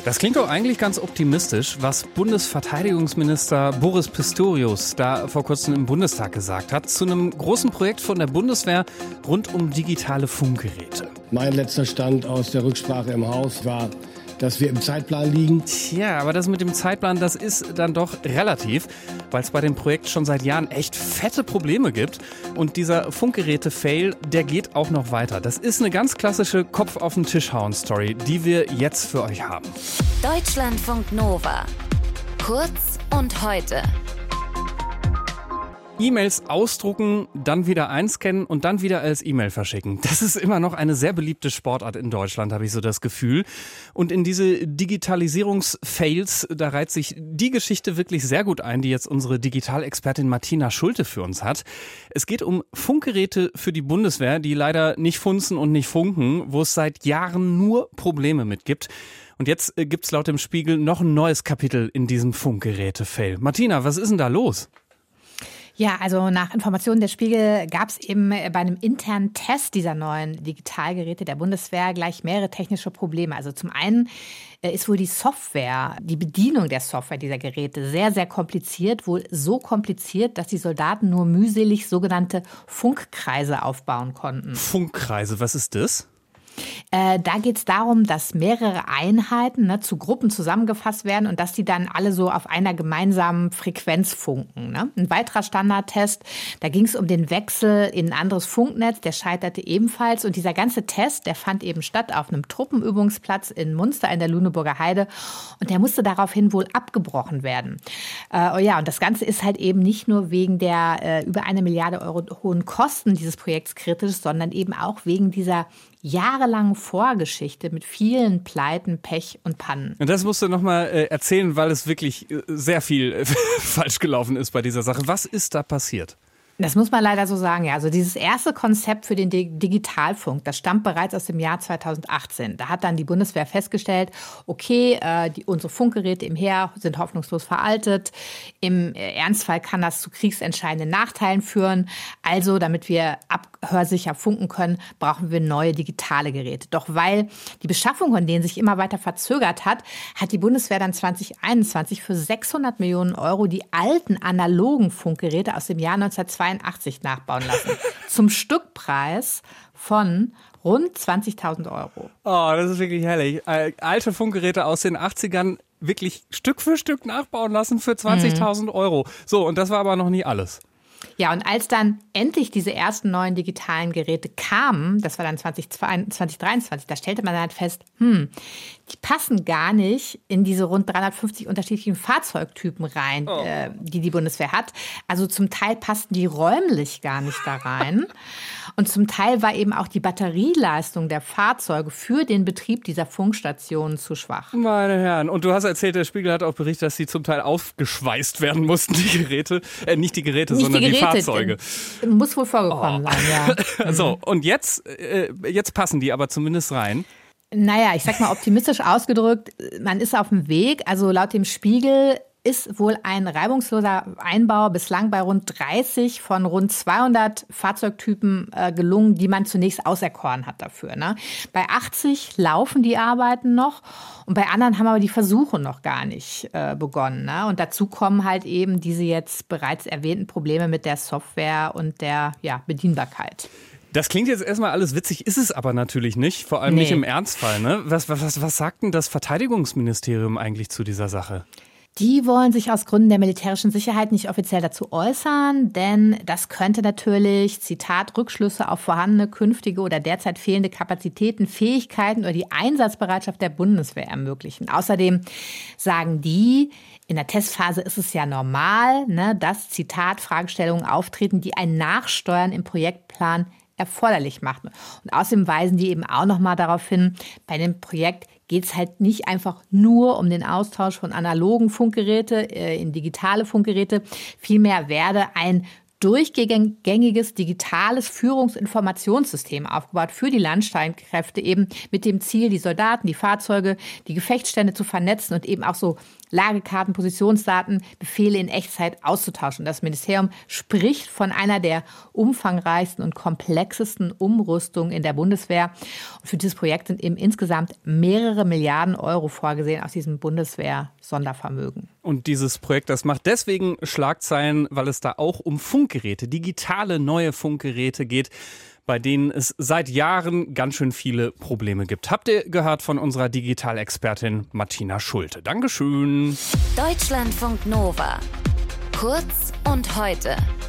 Das klingt doch eigentlich ganz optimistisch, was Bundesverteidigungsminister Boris Pistorius da vor kurzem im Bundestag gesagt hat, zu einem großen Projekt von der Bundeswehr rund um digitale Funkgeräte. Mein letzter Stand aus der Rücksprache im Haus war, dass wir im Zeitplan liegen. Tja, aber das mit dem Zeitplan, das ist dann doch relativ, weil es bei dem Projekt schon seit Jahren echt fette Probleme gibt. Und dieser Funkgeräte-Fail, der geht auch noch weiter. Das ist eine ganz klassische Kopf-auf-den-Tisch-Hauen-Story, die wir jetzt für euch haben. Deutschlandfunk Nova. Kurz und heute. E-Mails ausdrucken, dann wieder einscannen und dann wieder als E-Mail verschicken. Das ist immer noch eine sehr beliebte Sportart in Deutschland, habe ich so das Gefühl. Und in diese Digitalisierungsfails, da reiht sich die Geschichte wirklich sehr gut ein, die jetzt unsere Digitalexpertin Martina Schulte für uns hat. Es geht um Funkgeräte für die Bundeswehr, die leider nicht funzen und nicht funken, wo es seit Jahren nur Probleme mit gibt. Und jetzt gibt's laut dem Spiegel noch ein neues Kapitel in diesem Funkgeräte-Fail. Martina, was ist denn da los? Ja, also nach Informationen der Spiegel gab es eben bei einem internen Test dieser neuen Digitalgeräte der Bundeswehr gleich mehrere technische Probleme. Also zum einen ist wohl die Software, die Bedienung der Software dieser Geräte sehr, sehr kompliziert. Wohl so kompliziert, dass die Soldaten nur mühselig sogenannte Funkkreise aufbauen konnten. Funkkreise, was ist das? Da geht es darum, dass mehrere Einheiten zu Gruppen zusammengefasst werden und dass die dann alle so auf einer gemeinsamen Frequenz funken. Ne? Ein weiterer Standardtest, da ging es um den Wechsel in ein anderes Funknetz, der scheiterte ebenfalls. Und dieser ganze Test, der fand eben statt auf einem Truppenübungsplatz in Munster in der Luneburger Heide. Und der musste daraufhin wohl abgebrochen werden. Und das Ganze ist halt eben nicht nur wegen der über 1 Milliarde Euro hohen Kosten dieses Projekts kritisch, sondern eben auch wegen dieser jahrelange Vorgeschichte mit vielen Pleiten, Pech und Pannen. Und das musst du nochmal erzählen, weil es wirklich sehr viel falsch gelaufen ist bei dieser Sache. Was ist da passiert? Das muss man leider so sagen, ja. Also dieses erste Konzept für den Digitalfunk, das stammt bereits aus dem Jahr 2018. Da hat dann die Bundeswehr festgestellt, okay, unsere Funkgeräte im Heer sind hoffnungslos veraltet. Im Ernstfall kann das zu kriegsentscheidenden Nachteilen führen. Also, damit wir abhörsicher funken können, brauchen wir neue digitale Geräte. Doch weil die Beschaffung von denen sich immer weiter verzögert hat, hat die Bundeswehr dann 2021 für 600 Millionen Euro die alten analogen Funkgeräte aus dem Jahr 1982 nachbauen lassen. Zum Stückpreis von rund 20.000 Euro. Oh, das ist wirklich herrlich. Alte Funkgeräte aus den 80ern wirklich Stück für Stück nachbauen lassen für 20.000 Euro. So, und das war aber noch nie alles. Ja, und als dann endlich diese ersten neuen digitalen Geräte kamen, das war dann 2023, da stellte man dann halt fest, die passen gar nicht in diese rund 350 unterschiedlichen Fahrzeugtypen rein, die Bundeswehr hat. Also zum Teil passten die räumlich gar nicht da rein. Und zum Teil war eben auch die Batterieleistung der Fahrzeuge für den Betrieb dieser Funkstationen zu schwach. Meine Herren, und du hast erzählt, der Spiegel hat auch berichtet, dass sie zum Teil aufgeschweißt werden mussten, die Geräte. Nicht die Geräte, sondern die Fahrzeuge. Muss wohl vorgekommen sein, ja. So, und jetzt passen die aber zumindest rein. Naja, ich sag mal optimistisch ausgedrückt, man ist auf dem Weg. Also laut dem Spiegel ist wohl ein reibungsloser Einbau bislang bei rund 30 von rund 200 Fahrzeugtypen gelungen, die man zunächst auserkoren hat dafür. Ne? Bei 80 laufen die Arbeiten noch und bei anderen haben aber die Versuche noch gar nicht begonnen. Ne? Und dazu kommen halt eben diese jetzt bereits erwähnten Probleme mit der Software und der Bedienbarkeit. Das klingt jetzt erstmal alles witzig, ist es aber natürlich nicht, vor allem nicht im Ernstfall. Ne? Was sagt denn das Verteidigungsministerium eigentlich zu dieser Sache? Die wollen sich aus Gründen der militärischen Sicherheit nicht offiziell dazu äußern, denn das könnte natürlich, Zitat, Rückschlüsse auf vorhandene, künftige oder derzeit fehlende Kapazitäten, Fähigkeiten oder die Einsatzbereitschaft der Bundeswehr ermöglichen. Außerdem sagen die, in der Testphase ist es ja normal, dass, Zitat, Fragestellungen auftreten, die ein Nachsteuern im Projektplan erforderlich macht. Und außerdem weisen die eben auch nochmal darauf hin, bei dem Projekt geht es halt nicht einfach nur um den Austausch von analogen Funkgeräte in digitale Funkgeräte. Vielmehr werde ein durchgängiges digitales Führungsinformationssystem aufgebaut für die Landstreitkräfte, eben mit dem Ziel, die Soldaten, die Fahrzeuge, die Gefechtsstände zu vernetzen und eben auch so Lagekarten, Positionsdaten, Befehle in Echtzeit auszutauschen. Das Ministerium spricht von einer der umfangreichsten und komplexesten Umrüstungen in der Bundeswehr. Und für dieses Projekt sind eben insgesamt mehrere Milliarden Euro vorgesehen aus diesem Bundeswehr-Sondervermögen. Und dieses Projekt, das macht deswegen Schlagzeilen, weil es da auch um Funkgeräte, digitale neue Funkgeräte geht, bei denen es seit Jahren ganz schön viele Probleme gibt. Habt ihr gehört von unserer Digitalexpertin Martina Schulte. Dankeschön. Deutschlandfunk Nova. Kurz und heute.